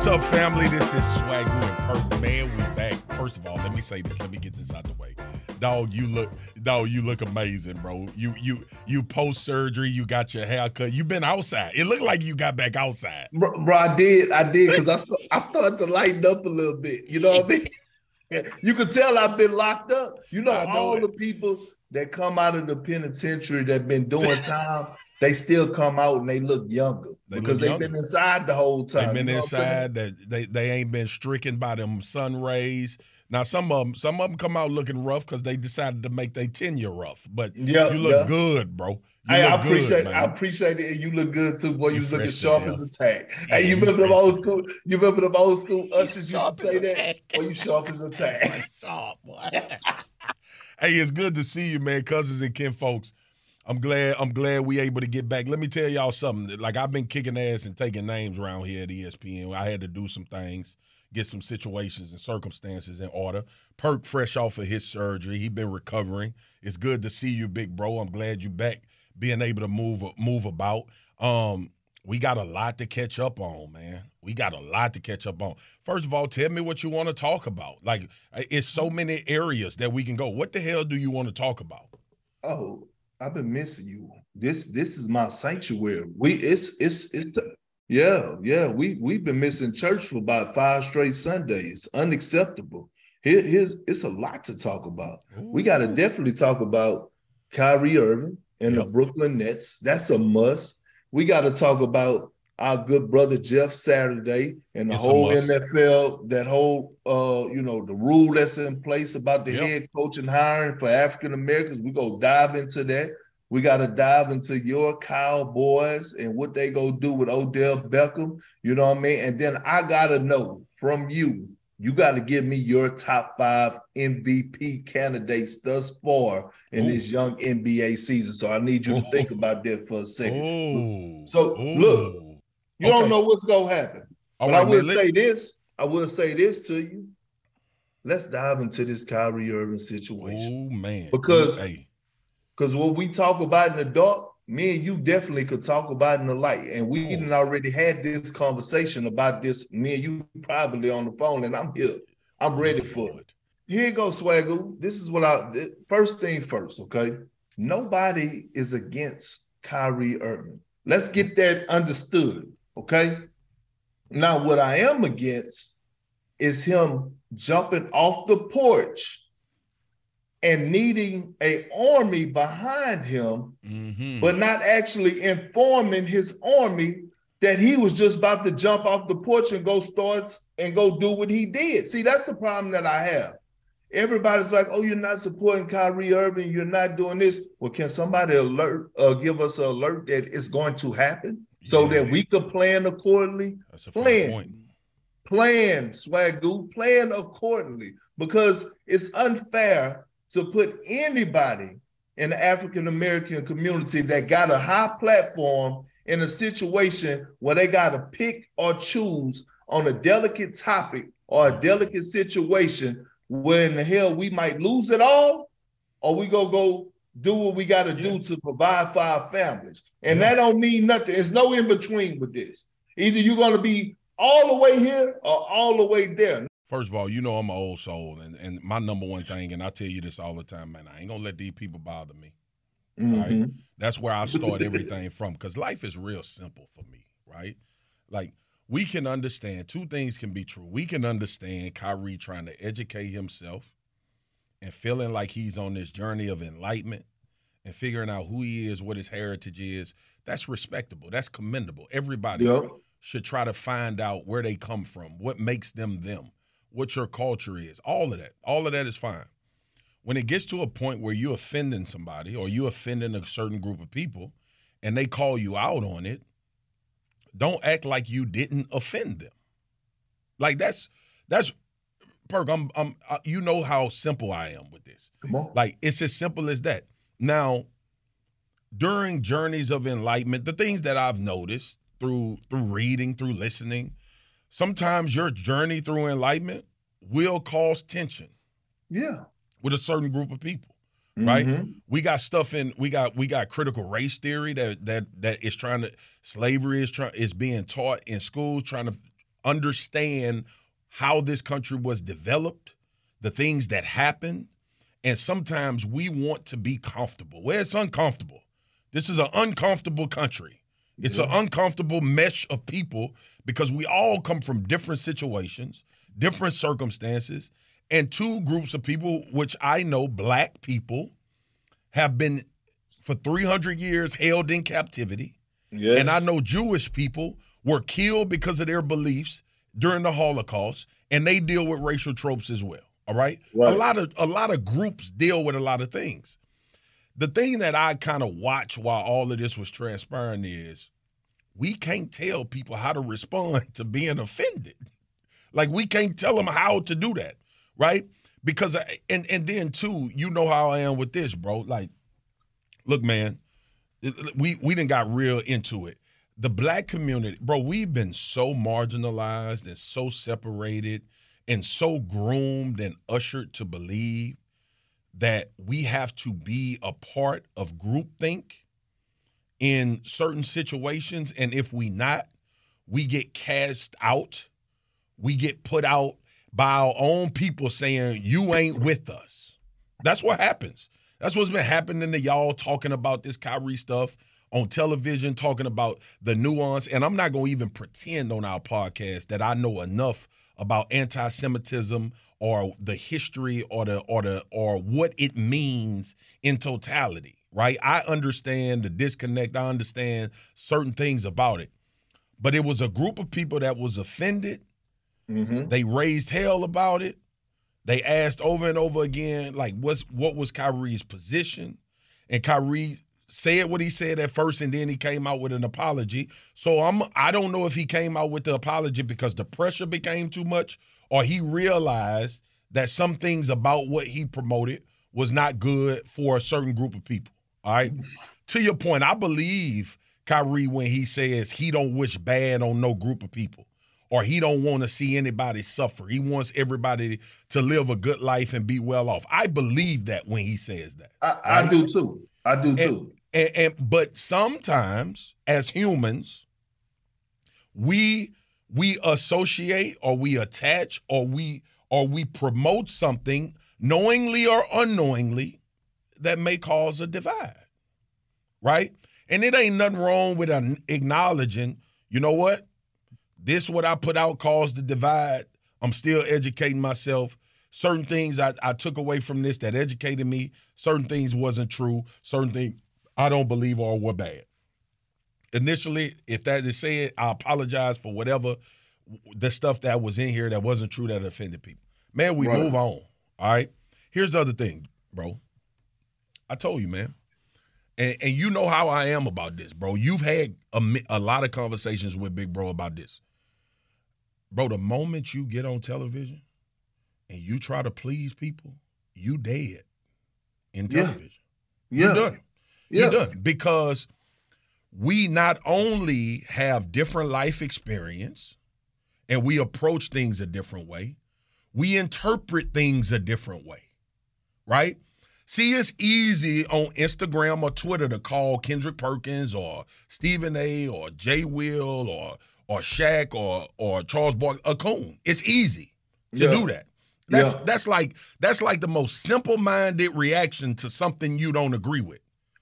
up, family? This is Swagoo and Perk. Man, we back. First of all, let me say this. Let me get this out the way. Dog, you look amazing, bro. You post surgery, you got your hair cut. You been outside. It looked like you got back outside. Bro, I did because I started to lighten up a little bit. You know what I mean? You could tell I've been locked up. You know all the people that come out of the penitentiary that been doing time, they still come out and they look younger because they've been inside the whole time. They've been inside. They ain't been stricken by them sun rays. Now some of them come out looking rough because they decided to make their tenure rough. But you look good, bro. I appreciate it. And you look good too, boy. You looking sharp as a tack. Hey, you remember them old school? You remember them old school ushers used to say that? Boy, you sharp as a tack. Sharp, boy. Hey, it's good to see you, man, cousins and kin folks. I'm glad we able to get back. Let me tell y'all something. Like, I've been kicking ass and taking names around here at ESPN. I had to do some things, get some situations and circumstances in order. Perk fresh off of his surgery. He been recovering. It's good to see you, big bro. I'm glad you back, being able to move about. We got a lot to catch up on, man. We got a lot to catch up on. First of all, tell me what you want to talk about. Like, it's so many areas that we can go. What the hell do you want to talk about? Oh, I've been missing you. This is my sanctuary. We've been missing church for about 5 straight Sundays. Unacceptable. It's a lot to talk about. Ooh. We got to definitely talk about Kyrie Irving and the Brooklyn Nets. That's a must. We got to talk about our good brother Jeff Saturday and the whole NFL, that whole the rule that's in place about the head coach and hiring for African Americans. We go dive into that. We got to dive into your Cowboys and what they go do with Odell Beckham. You know what I mean? And then I got to know from you, you got to give me your top 5 MVP candidates thus far in this young NBA season. So I need you to think about that for a second. Look, you don't know what's going to happen. But I will say this to you. Let's dive into this Kyrie Irving situation. Oh, man. Because what we talk about in the dark, me and you definitely could talk about in the light. And we done already had this conversation about this, me and you probably on the phone, and I'm here. I'm ready for it. Here you go, Swagoo. This is first thing first, okay? Nobody is against Kyrie Irving. Let's get that understood, okay? Now, what I am against is him jumping off the porch and needing an army behind him, but not actually informing his army that he was just about to jump off the porch and go do what he did. See, that's the problem that I have. Everybody's like, oh, you're not supporting Kyrie Irving, you're not doing this. Well, can somebody give us an alert that it's going to happen so that we could plan accordingly? That's a fair point. Plan, Swagoo, plan accordingly, because it's unfair to put anybody in the African-American community that got a high platform in a situation where they got to pick or choose on a delicate topic or a delicate situation where in the hell we might lose it all, or we go do what we got to do to provide for our families. And that don't mean nothing. There's no in between with this. Either you're going to be all the way here or all the way there. First of all, you know I'm an old soul, and my number one thing, and I tell you this all the time, man, I ain't going to let these people bother me. Right? That's where I start everything from, because life is real simple for me, right? Like, we can understand, 2 things can be true. We can understand Kyrie trying to educate himself and feeling like he's on this journey of enlightenment and figuring out who he is, what his heritage is. That's respectable. That's commendable. Everybody should try to find out where they come from, what makes them them, what your culture is, all of that is fine. When it gets to a point where you're offending somebody or you're offending a certain group of people and they call you out on it, don't act like you didn't offend them. Like that's Perk, you know how simple I am with this. Come on. Like, it's as simple as that. Now, during journeys of enlightenment, the things that I've noticed through reading, through listening, sometimes your journey through enlightenment will cause tension. Yeah. With a certain group of people, right? We got stuff we got critical race theory that is slavery is being taught in schools, trying to understand how this country was developed, the things that happened, and sometimes we want to be comfortable. Well, it's uncomfortable. This is an uncomfortable country. It's an uncomfortable mesh of people because we all come from different situations, different circumstances, and two groups of people, which I know, black people, have been for 300 years held in captivity. Yes. And I know Jewish people were killed because of their beliefs during the Holocaust, and they deal with racial tropes as well. All right? A lot of groups deal with a lot of things. The thing that I kind of watched while all of this was transpiring is we can't tell people how to respond to being offended. Like, we can't tell them how to do that, right? Because, and then, too, you know how I am with this, bro. Like, look, man, we done got real into it. The black community, bro, we've been so marginalized and so separated and so groomed and ushered to believe that we have to be a part of groupthink in certain situations. And if we not, we get cast out. We get put out by our own people saying, you ain't with us. That's what happens. That's what's been happening to y'all talking about this Kyrie stuff on television, talking about the nuance. And I'm not going to even pretend on our podcast that I know enough about anti-Semitism or the history or what it means in totality, right? I understand the disconnect. I understand certain things about it. But it was a group of people that was offended. Mm-hmm. They raised hell about it. They asked over and over again, like, what was Kyrie's position? And Kyrie said what he said at first, and then he came out with an apology. So I don't know if he came out with the apology because the pressure became too much, or he realized that some things about what he promoted was not good for a certain group of people. All right. To your point, I believe Kyrie when he says he don't wish bad on no group of people, or he don't want to see anybody suffer. He wants everybody to live a good life and be well off. I believe that when he says that. I do too. I do too. But sometimes as humans, we associate or we attach or we promote something knowingly or unknowingly that may cause a divide, right? And it ain't nothing wrong with acknowledging, you know what? This what I put out caused the divide. I'm still educating myself. Certain things I took away from this that educated me. Certain things wasn't true. Certain things I don't believe or were bad. Initially, if that is said, I apologize for whatever the stuff that was in here that wasn't true that offended people. Man, we move on, all right? Here's the other thing, bro. I told you, man. And you know how I am about this, bro. You've had a lot of conversations with Big Bro about this. Bro, the moment you get on television and you try to please people, you dead in television. Yeah. You're done. Yeah. You're done. Because we not only have different life experience and we approach things a different way, we interpret things a different way, right? See, it's easy on Instagram or Twitter to call Kendrick Perkins or Stephen A. or Jay Will or Shaq or Charles Barkley a coon. It's easy to do that. That's like the most simple-minded reaction to something you don't agree with.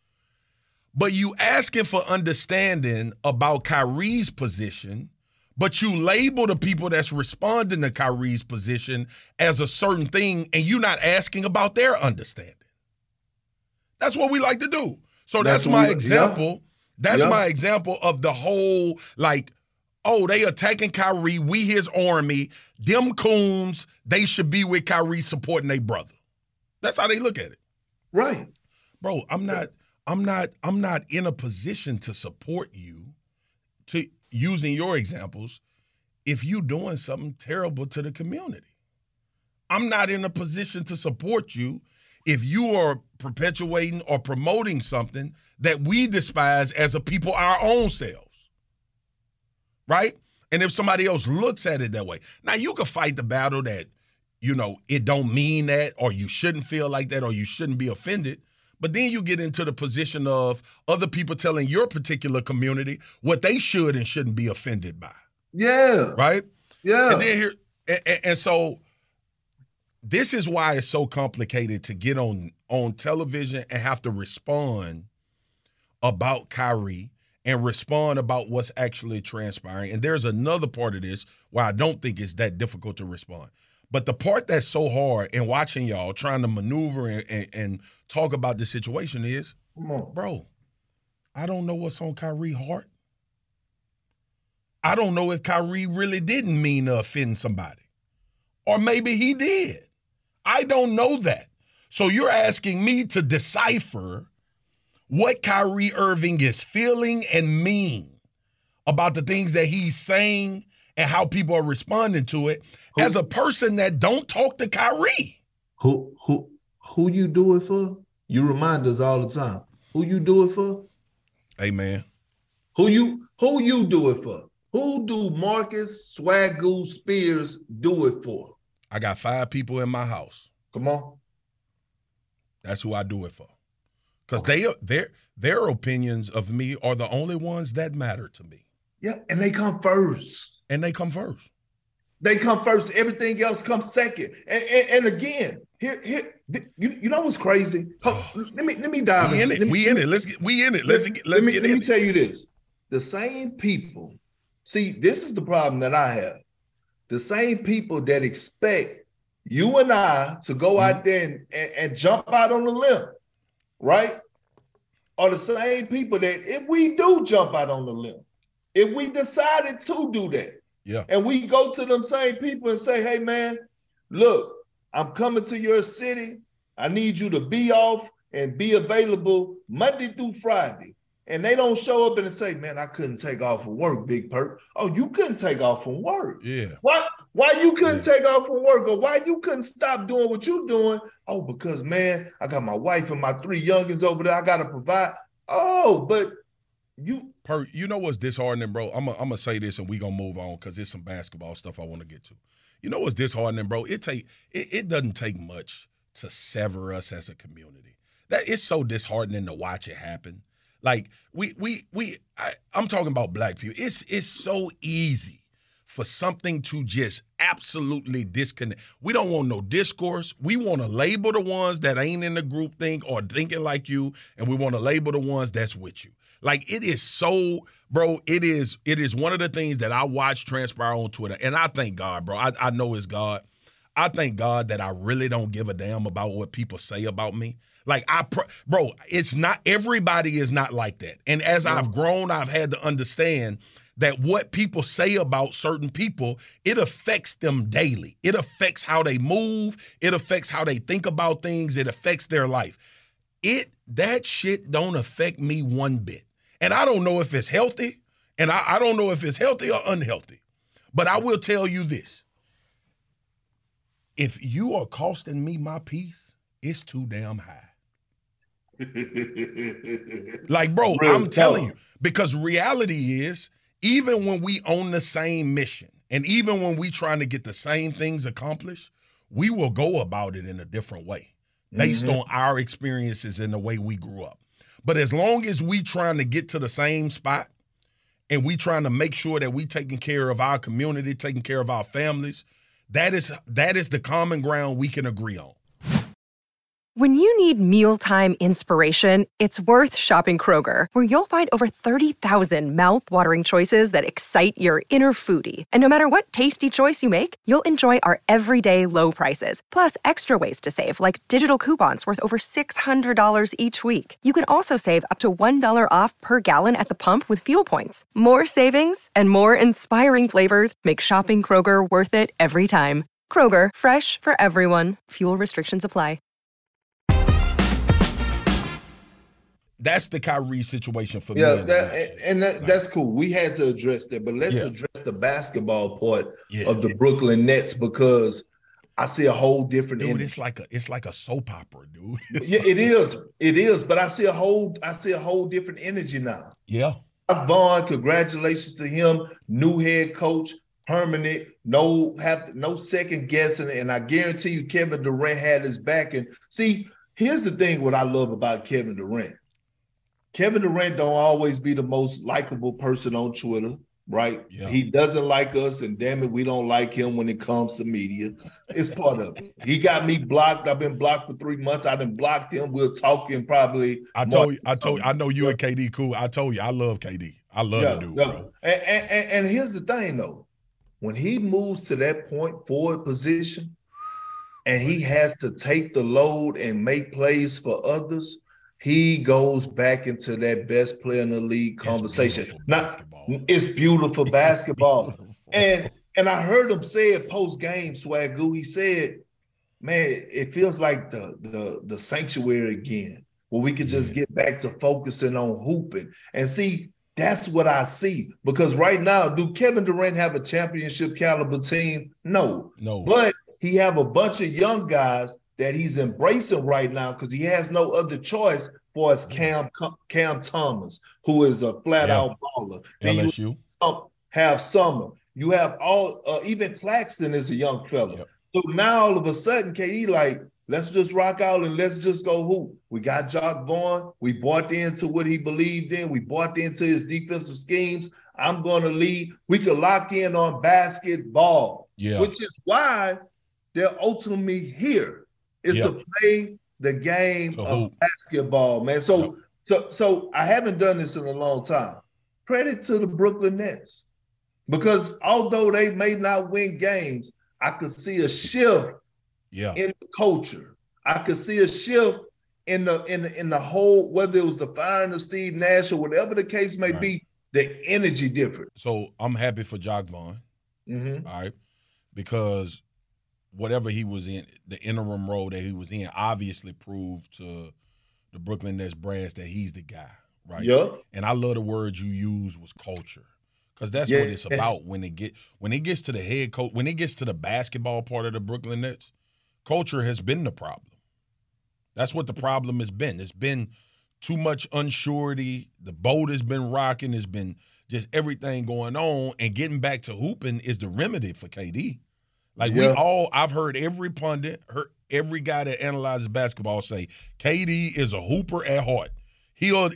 But you asking for understanding about Kyrie's position, but you label the people that's responding to Kyrie's position as a certain thing, and you're not asking about their understanding. That's what we like to do. So that's my example. That's my example of the whole, like, oh, they attacking Kyrie, we his army, them coons, they should be with Kyrie supporting their brother. That's how they look at it. Right. Bro, I'm not in a position to support you, to using your examples, if you doing something terrible to the community. I'm not in a position to support you if you are perpetuating or promoting something that we despise as a people our own selves. Right? And if somebody else looks at it that way. Now, you can fight the battle that, you know, it don't mean that, or you shouldn't feel like that, or you shouldn't be offended. But then you get into the position of other people telling your particular community what they should and shouldn't be offended by. Yeah. Right? Yeah. And then and so this is why it's so complicated to get on television and have to respond about Kyrie and respond about what's actually transpiring. And there's another part of this where I don't think it's that difficult to respond. But the part that's so hard in watching y'all trying to maneuver and talk about the situation is, bro, I don't know what's on Kyrie's heart. I don't know if Kyrie really didn't mean to offend somebody. Or maybe he did. I don't know that. So you're asking me to decipher what Kyrie Irving is feeling and mean about the things that he's saying and how people are responding to it as a person that don't talk to Kyrie. Who you do it for? You remind us all the time. Who you do it for? Hey, man. Who you do it for? Who do Marcus Swagoo Spears do it for? I got 5 people in my house. Come on. That's who I do it for. Because their opinions of me are the only ones that matter to me. Yeah, and they come first. They come first. Everything else comes second. And again, here, you know what's crazy? Let me dive in it. We in it. Let's get in it. Let me tell you this. The same people. See, this is the problem that I have. The same people that expect you and I to go out there and jump out on the limb, right? Are the same people that if we do jump out on the limb, if we decided to do that, and we go to them same people and say, hey, man, look, I'm coming to your city. I need you to be off and be available Monday through Friday. And they don't show up and say, man, I couldn't take off from work, Big Perk. Oh, you couldn't take off from work. Yeah. Why you couldn't take off from work? Or why you couldn't stop doing what you're doing? Oh, because, man, I got my wife and my 3 youngins over there. I got to provide. Oh, but you. Perk, you know what's disheartening, bro? I'm going to say this and we going to move on because there's some basketball stuff I want to get to. You know what's disheartening, bro? It doesn't take much to sever us as a community. That it's so disheartening to watch it happen. Like I'm talking about black people. It's so easy for something to just absolutely disconnect. We don't want no discourse. We want to label the ones that ain't in the group think or thinking like you, and we want to label the ones that's with you. Like it is so, bro. It is one of the things that I watch transpire on Twitter, and I thank God, bro. I know it's God. I thank God that I really don't give a damn about what people say about me. Like bro, it's not, everybody is not like that. And as I've grown, I've had to understand that what people say about certain people, it affects them daily. It affects how they move. It affects how they think about things. It affects their life. That shit don't affect me one bit. And I don't know if it's healthy, and I don't know if it's healthy or unhealthy. But I will tell you this. If you are costing me my peace, it's too damn high. Like, bro, I'm telling you, because reality is, even when we own the same mission and even when we trying to get the same things accomplished, we will go about it in a different way based on our experiences and the way we grew up. But as long as we trying to get to the same spot and we trying to make sure that we taking care of our community, taking care of our families, that is the common ground we can agree on. When you need mealtime inspiration, it's worth shopping Kroger, where you'll find over 30,000 mouth-watering choices that excite your inner foodie. And no matter what tasty choice you make, you'll enjoy our everyday low prices, plus extra ways to save, like digital coupons worth over $600 each week. You can also save up to $1 off per gallon at the pump with fuel points. More savings and more inspiring flavors make shopping Kroger worth it every time. Kroger, fresh for everyone. Fuel restrictions apply. That's the Kyrie situation for me. That's cool. We had to address that, but let's address the basketball part of the Brooklyn Nets, because I see a whole different. Dude, it's like a soap opera, dude. It is. But I see a whole different energy now. Yeah. Vaughn, congratulations to him, new head coach, permanent, no second guessing, and I guarantee you, Kevin Durant had his back. And see, here's the thing: what I love about Kevin Durant. Kevin Durant don't always be the most likable person on Twitter. right? Yeah. He doesn't like us, and damn it, we don't like him when it comes to media. It's part of it. He got me blocked. I've been blocked for 3 months. I done blocked him. We're talking probably. I know you and KD cool. I told you, I love KD. I love the dude, bro. And here's the thing, though. When he moves to that point forward position and he has to take the load and make plays for others, he goes back into that best player in the league conversation. It's beautiful basketball. And I heard him say it post-game, Swagoo. He said, man, it feels like the sanctuary again, where we could just get back to focusing on hooping. And see, that's what I see. Because right now, do Kevin Durant have a championship caliber team? No. But he have a bunch of young guys that he's embracing right now because he has no other choice for us. Cam Thomas, who is a flat-out baller. LSU. You have Summer. You have even Claxton is a young fella. Yep. So now all of a sudden, KD like, let's just rock out and let's just go hoop. We got Jock Vaughn. We bought into what he believed in. We bought into his defensive schemes. I'm going to lead. We could lock in on basketball, which is why they're ultimately here, is to play the game of basketball, man. So I haven't done this in a long time. Credit to the Brooklyn Nets, because although they may not win games, I could see a shift in the culture. I could see a shift in the whole, whether it was the firing of Steve Nash or whatever the case may be, the energy different. So I'm happy for Jock Vaughn, all right, because whatever he was in, the interim role that he was in, obviously proved to the Brooklyn Nets brass that he's the guy, right? Yeah. And I love the word you used was culture. Because that's what it's about when it gets to the head coach, when it gets to the basketball part of the Brooklyn Nets, culture has been the problem. That's what the problem has been. It's been too much unsurety. The boat has been rocking. It's been just everything going on. And getting back to hooping is the remedy for KD. Like I've heard every pundit, every guy that analyzes basketball say KD is a hooper at heart. He'll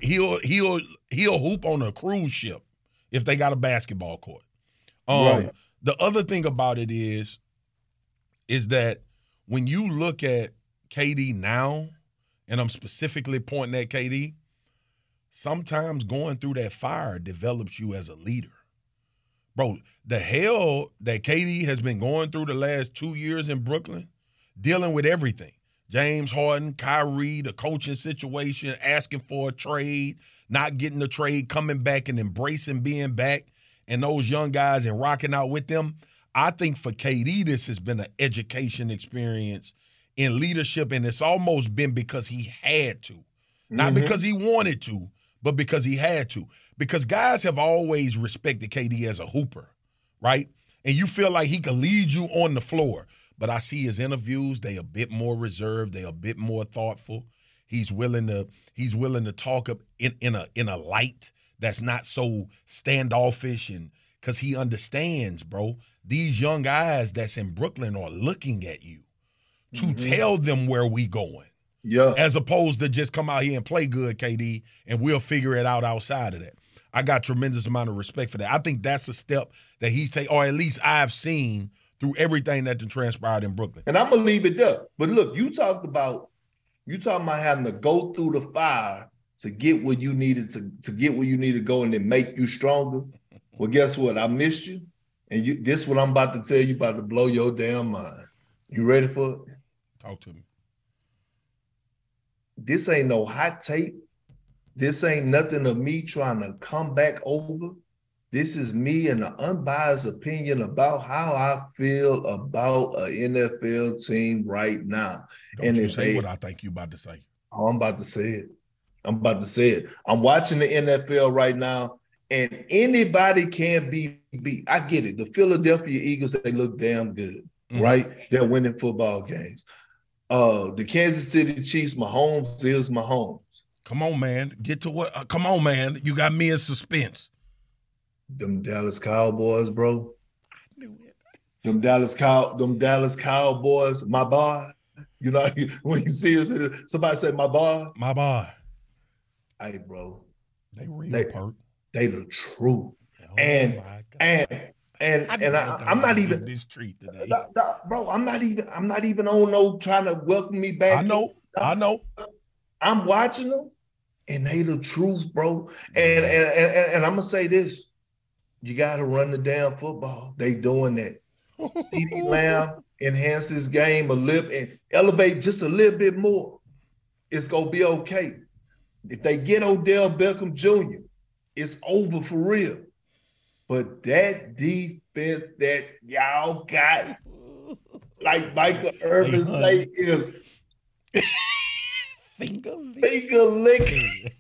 hoop on a cruise ship if they got a basketball court. The other thing about it is that when you look at KD now, and I'm specifically pointing at KD, sometimes going through that fire develops you as a leader. Bro, the hell that KD has been going through the last 2 years in Brooklyn, dealing with everything. James Harden, Kyrie, the coaching situation, asking for a trade, not getting the trade, coming back and embracing being back, and those young guys and rocking out with them. I think for KD, this has been an education experience in leadership, and it's almost been because he had to. Not because he wanted to, but because he had to. Because guys have always respected KD as a hooper, right? And you feel like he can lead you on the floor. But I see his interviews, they a bit more reserved, they a bit more thoughtful. He's willing to talk up in a light that's not so standoffish, and because he understands, bro, these young guys that's in Brooklyn are looking at you to tell them where we going. Yeah. As opposed to just come out here and play good, KD, and we'll figure it out outside of that. I got tremendous amount of respect for that. I think that's a step that he's taken, or at least I've seen through everything that transpired in Brooklyn. And I'm gonna leave it there. But look, you talking about having to go through the fire to get where you needed to get where you need to go and then make you stronger. Well, guess what? I missed you. And this is what I'm about to tell you, about to blow your damn mind. You ready for it? Talk to me. This ain't no hot tape. This ain't nothing of me trying to come back over. This is me and an unbiased opinion about how I feel about an NFL team right now. Don't you say what I think you about to say. Oh, I'm about to say it. I'm watching the NFL right now, and anybody can be beat. I get it. The Philadelphia Eagles, they look damn good, right? They're winning football games. The Kansas City Chiefs, Mahomes is Mahomes. Come on, man. Get to what? Come on, man. You got me in suspense. Them Dallas Cowboys, bro. I knew it. Them Dallas Cowboys, my boy. You know, when you see somebody say my boy. My boy. Hey, bro. They real, Perk. They the truth. Yeah. And my God. and I'm not even this treat today. bro. I'm not even on no trying to welcome me back. I know. I'm watching them, and they the truth, bro. And I'm gonna say this: you got to run the damn football. They doing that. CeeDee Lamb enhance his game a little and elevate just a little bit more. It's gonna be okay. If they get Odell Beckham Jr., it's over for real. But that defense that y'all got, like Michael Irvin say, is finger licking.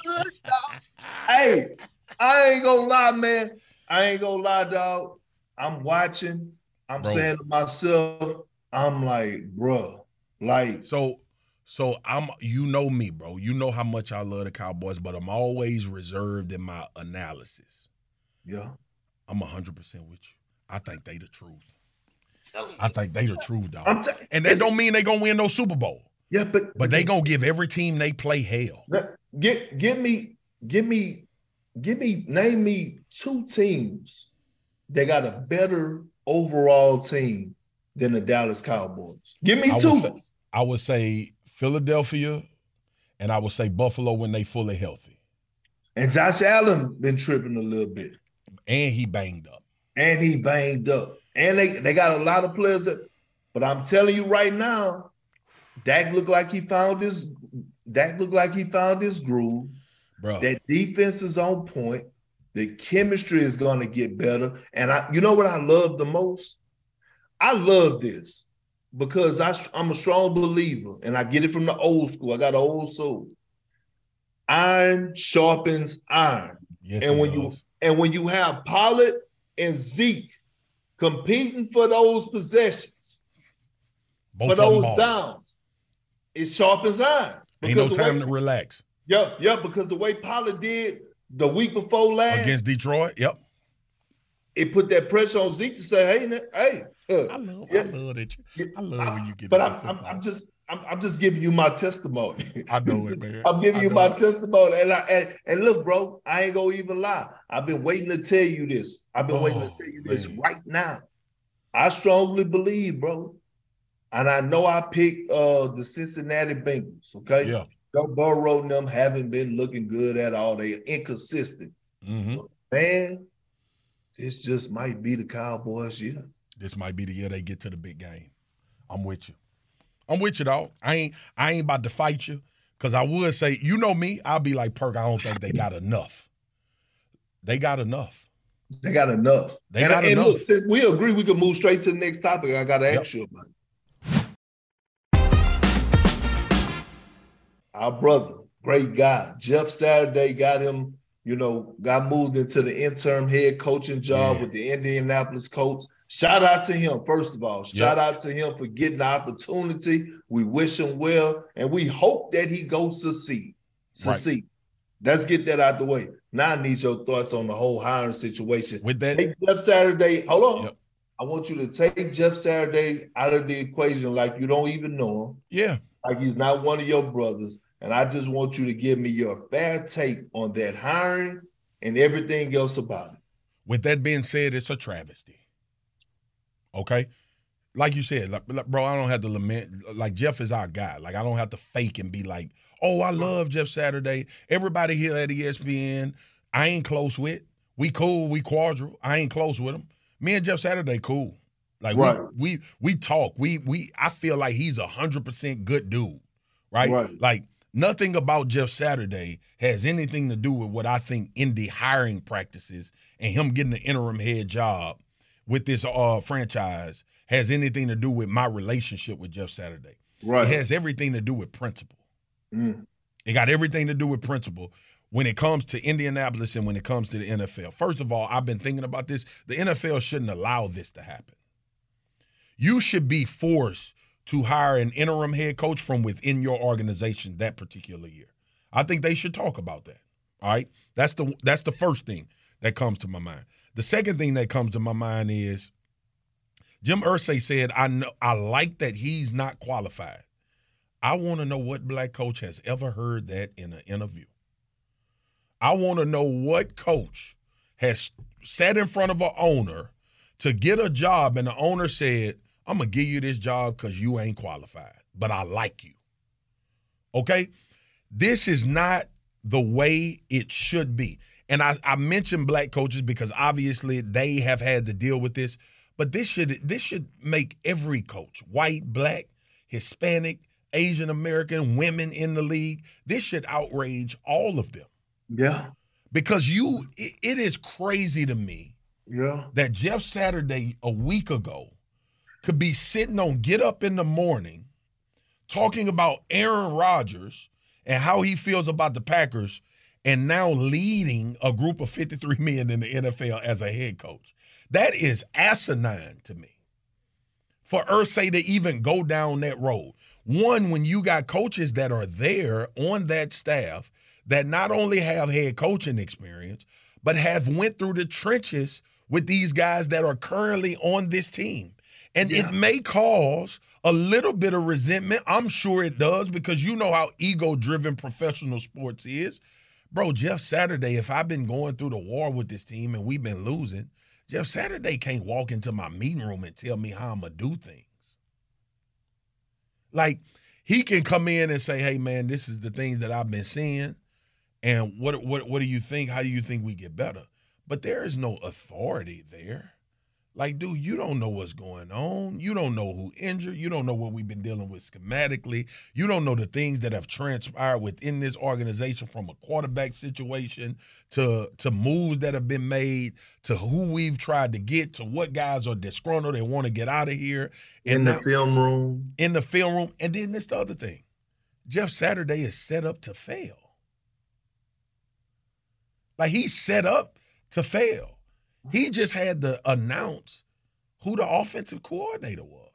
Hey, I ain't gonna lie, man. I ain't gonna lie, dog. I'm watching. I'm saying to myself, I'm like, bro, like. So I'm, you know me, bro. You know how much I love the Cowboys, but I'm always reserved in my analysis. Yeah. I'm 100% with you. I think they the truth. I think they the truth, dog. And that don't mean they gonna win no Super Bowl. Yeah, but they gonna give every team they play hell. Name me two teams that got a better overall team than the Dallas Cowboys. Give me two. I would say Philadelphia, and I would say Buffalo when they fully healthy. And Josh Allen been tripping a little bit. And he banged up. And they got a lot of players but I'm telling you right now, Dak looked like he found his groove. Bro. That defense is on point. The chemistry is going to get better. And you know what I love the most? I love this because I'm a strong believer, and I get it from the old school. I got an old soul. Iron sharpens iron. Yes, and when you have Pollard and Zeke competing for those possessions, for those downs, it sharpens iron. Ain't no time to relax. Yeah, because the way Pollard did the week before last against Detroit, yep, it put that pressure on Zeke to say, "Hey, I love that. I love when you get." But I'm just giving you my testimony. I know it, man. I'm giving you my testimony, and look, bro, I ain't gonna even lie. I've been waiting to tell you this. Right now. I strongly believe, bro, and I know I picked the Cincinnati Bengals. Okay, yeah. Joe Burrow and them haven't been looking good at all. They're inconsistent. Mm-hmm. Man, this just might be the Cowboys' year. This might be the year they get to the big game. I'm with you. Dog. I ain't about to fight you because I would say, you know me, I'll be like, Perk, I don't think they got enough. They got enough. Look, since we agree we can move straight to the next topic, I got to ask you about it. Our brother, great guy, Jeff Saturday got him, got moved into the interim head coaching job with the Indianapolis Colts. Shout out to him, first of all. Shout out to him for getting the opportunity. We wish him well, and we hope that he goes to succeed. Right. Let's get that out the way. Now I need your thoughts on the whole hiring situation. With that, take Jeff Saturday. Hold on. Yep. I want you to take Jeff Saturday out of the equation like you don't even know him. Yeah. Like he's not one of your brothers. And I just want you to give me your fair take on that hiring and everything else about it. With that being said, it's a travesty. Okay? Like you said, like, bro, I don't have to lament. Like, Jeff is our guy. Like, I don't have to fake and be like, oh, I love Jeff Saturday. Everybody here at ESPN, I ain't close with. We cool. We cordial. I ain't close with him. Me and Jeff Saturday cool. Like, we talk. I feel like he's 100% good dude. Right? Like, nothing about Jeff Saturday has anything to do with what I think Indy hiring practices and him getting the interim head job with this franchise has anything to do with my relationship with Jeff Saturday. Right. It has everything to do with principle. It got everything to do with principle when it comes to Indianapolis and when it comes to the NFL. First of all, I've been thinking about this. The NFL shouldn't allow this to happen. You should be forced to hire an interim head coach from within your organization that particular year. I think they should talk about that. All right? That's the first thing that comes to my mind. The second thing that comes to my mind is Jim Irsay said, I like that he's not qualified. I want to know what black coach has ever heard that in an interview. I want to know what coach has sat in front of an owner to get a job, and the owner said, I'm going to give you this job because you ain't qualified, but I like you. Okay? This is not the way it should be. And I mentioned black coaches because obviously they have had to deal with this, but this should make every coach, white, black, Hispanic, Asian American, women in the league, this should outrage all of them. Yeah. Because it is crazy to me that Jeff Saturday a week ago could be sitting on Get Up in the Morning talking about Aaron Rodgers and how he feels about the Packers and now leading a group of 53 men in the NFL as a head coach. That is asinine to me for Irsay to even go down that road. One, when you got coaches that are there on that staff that not only have head coaching experience, but have went through the trenches with these guys that are currently on this team. And it may cause a little bit of resentment. I'm sure it does, because you know how ego-driven professional sports is. Bro, Jeff Saturday, if I've been going through the war with this team and we've been losing, Jeff Saturday can't walk into my meeting room and tell me how I'm going to do things. Like, he can come in and say, hey, man, this is the things that I've been seeing, and what do you think? How do you think we get better? But there is no authority there. Like, dude, you don't know what's going on. You don't know who injured. You don't know what we've been dealing with schematically. You don't know the things that have transpired within this organization, from a quarterback situation to moves that have been made, to who we've tried to get, to what guys are disgruntled and want to get out of here. In the film room. In the film room. And then this the other thing. Jeff Saturday is set up to fail. Like, he's set up to fail. He just had to announce who the offensive coordinator was.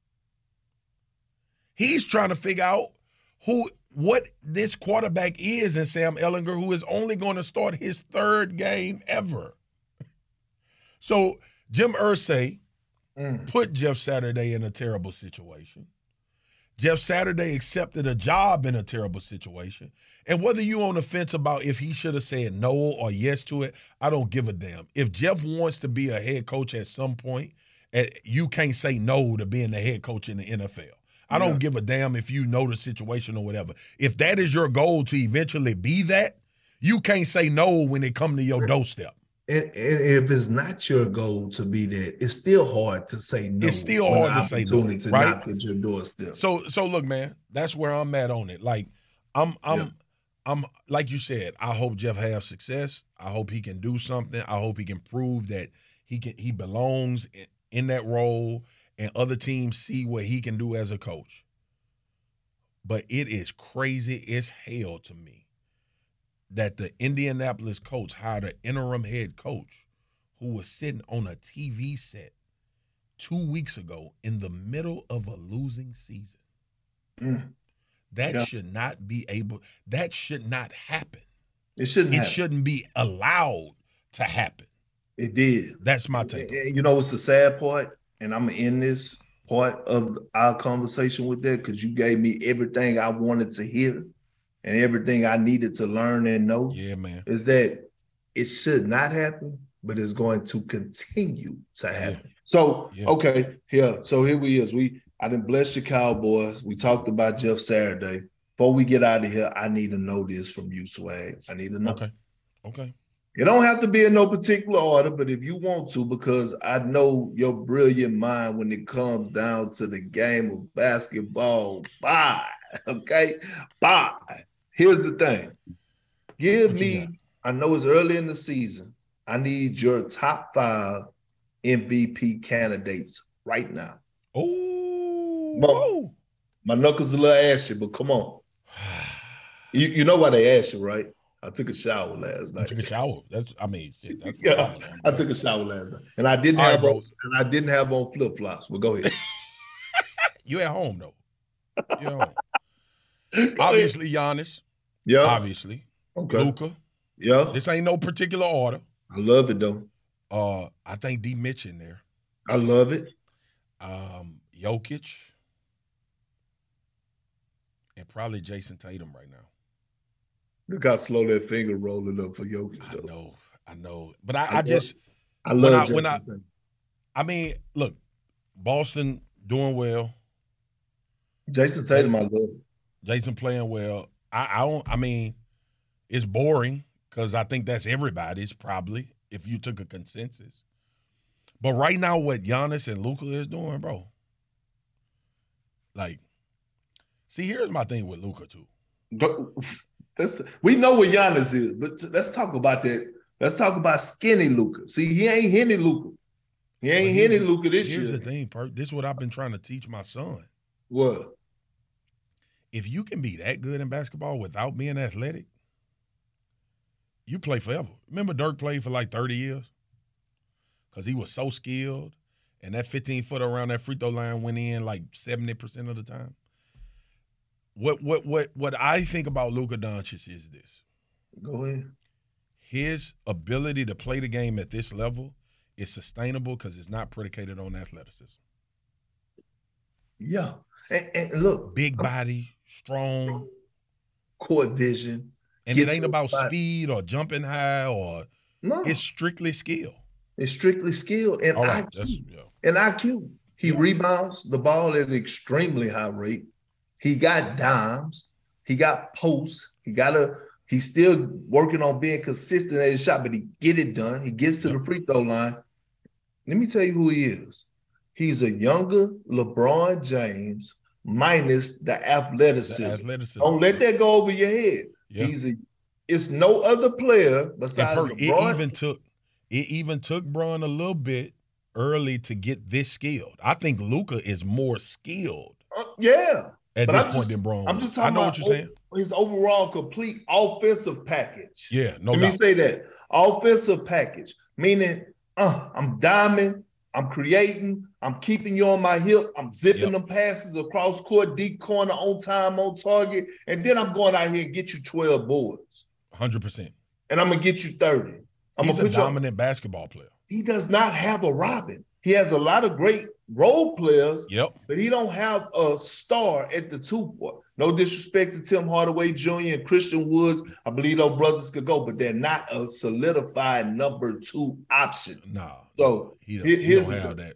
He's trying to figure out what this quarterback is in Sam Ehlinger, who is only going to start his third game ever. So Jim Irsay put Jeff Saturday in a terrible situation. Jeff Saturday accepted a job in a terrible situation. And whether you on the fence about if he should have said no or yes to it, I don't give a damn. If Jeff wants to be a head coach at some point, you can't say no to being the head coach in the NFL. I don't give a damn if you know the situation or whatever. If that is your goal to eventually be that, you can't say no when it comes to your doorstep. And if it's not your goal to be that, it's still hard to say no. It's still hard to say no, to right? knock at your doorstep. So look, man, that's where I'm at on it. Like, I'm like you said, I hope Jeff has success. I hope he can do something. I hope he can prove that he belongs in that role, and other teams see what he can do as a coach. But it is crazy as hell to me that the Indianapolis Colts hired an interim head coach who was sitting on a TV set 2 weeks ago in the middle of a losing season. That should not be that should not happen. It shouldn't be allowed to happen. It did. That's my take. You know what's the sad part? And I'm in this part of our conversation with that, because you gave me everything I wanted to hear and everything I needed to learn and know. Yeah, man. Is that it should not happen, but it's going to continue to happen. Yeah. So, okay, so here we is. I done blessed your Cowboys. We talked about Jeff Saturday. Before we get out of here, I need to know this from you, Swag. I need to know. Okay. It don't have to be in no particular order, but if you want to, because I know your brilliant mind when it comes down to the game of basketball. Bye. Okay? Bye. Here's the thing. Give me, I know it's early in the season, I need your top 5 MVP candidates right now. Oh, my knuckles a little ashy, but come on. You know why they ashy, right? I took a shower last night. You took a shower? That's I took a shower last night, and I didn't have on flip-flops. Well, go ahead. You at home though. You at home. Obviously, Giannis. Yeah. Obviously. Okay. Luka. Yeah. This ain't no particular order. I love it though. I think D Mitch in there. I love it. Jokic. And probably Jason Tatum right now. Look how slow that finger rolling up for Jokic though. I know. But I just I love Jason Tatum. I mean, look, Boston doing well. Jason Tatum, I love. Jason playing well. I mean, it's boring because I think that's everybody's probably if you took a consensus. But right now, what Giannis and Luka is doing, bro. Like, see, here's my thing with Luka too. We know what Giannis is, but let's talk about that. Let's talk about skinny Luka. See, he ain't Henny Luka. He ain't Henny Luka this year. Here's the thing, Perk. This is what I've been trying to teach my son. What? If you can be that good in basketball without being athletic, you play forever. Remember Dirk played for like 30 years? Because he was so skilled, and that 15-footer around that free throw line went in like 70% of the time. What I think about Luka Doncic is this. Go ahead. His ability to play the game at this level is sustainable because it's not predicated on athleticism. Yeah. And look. Big body, strong. Court vision. And it ain't about speed or jumping high or no. It's strictly skill. It's strictly skill and IQ. And IQ. He rebounds the ball at an extremely high rate. He got dimes. He got posts. He's still working on being consistent at his shot, but he get it done. He gets to the free throw line. Let me tell you who he is. He's a younger LeBron James minus the athleticism. Don't let that go over your head. Yep. It's no other player besides LeBron. It even took Bron a little bit early to get this skilled. I think Luka is more skilled. At this point than Bron. I'm just talking about what you're saying. His overall complete offensive package. Yeah, no doubt. Let me say that. Offensive package, meaning I'm diamond, I'm creating, I'm keeping you on my hip, I'm zipping them passes across court, deep corner, on time, on target, and then I'm going out here and get you 12 boards. 100%. And I'm going to get you 30. He's a dominant basketball player. He does not have a Robin. He has a lot of great role players, but he don't have a star at the 2 point. No disrespect to Tim Hardaway Jr. and Christian Woods. I believe those brothers could go, but they're not a solidified number 2 option. No. So here's the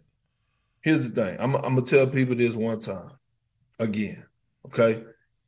thing. I'm going to tell people this one time. Again, okay?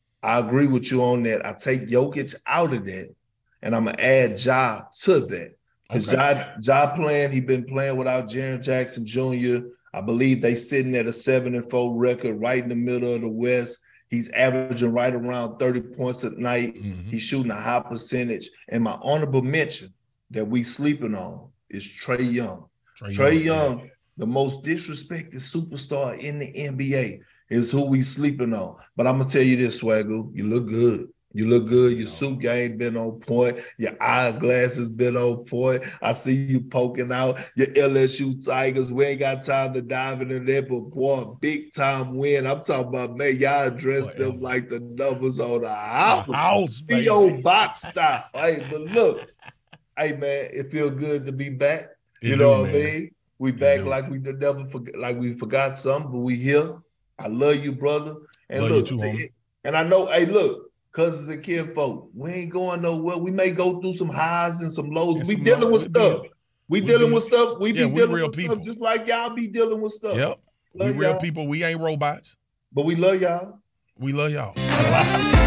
I agree with you on that. I take Jokic out of that, and I'm going to add Ja to that. Because Ja playing, he been playing without Jaren Jackson Jr. I believe they sitting at a 7-4 record right in the middle of the West. He's averaging right around 30 points a night. Mm-hmm. He's shooting a high percentage. And my honorable mention that we sleeping on is Trae Young. Trae Young, the most disrespected superstar in the NBA, is who we sleeping on. But I'm going to tell you this, Swagoo, you look good. You look good. Your suit game been on point. Your eyeglasses been on point. I see you poking out your LSU Tigers. We ain't got time to dive into that, but boy, big time win. I'm talking about, man, y'all dressed them like the numbers on the house. Be old box style. Hey, but look, hey man, it feel good to be back. You know what I mean? We back like we never forgot, like we forgot something, but we here. I love you, brother. And look, and I know, hey, look. Cousins and kinfolk, we ain't going nowhere. We may go through some highs and some lows. We dealing with stuff. We dealing with stuff. We be dealing with stuff just like y'all be dealing with stuff. Yep. We real people. We ain't robots. But we love y'all. We love y'all.